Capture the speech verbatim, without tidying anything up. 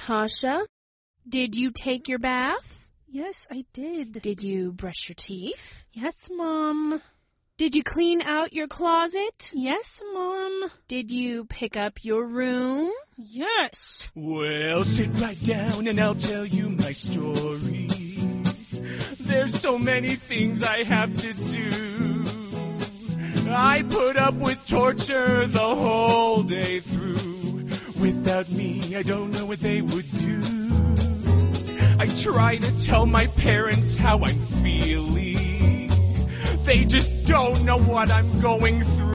Tasha, did you take your bath? Yes, I did. Did you brush your teeth? Yes, Mom. Did you clean out your closet? Yes, Mom. Did you pick up your room? Yes. Well, sit right down and I'll tell you my story. There's so many things I have to do. I put up with torture the whole day through. Without me, I don't know what they would do. I try to tell my parents how I'm feeling. They just don't know what I'm going through.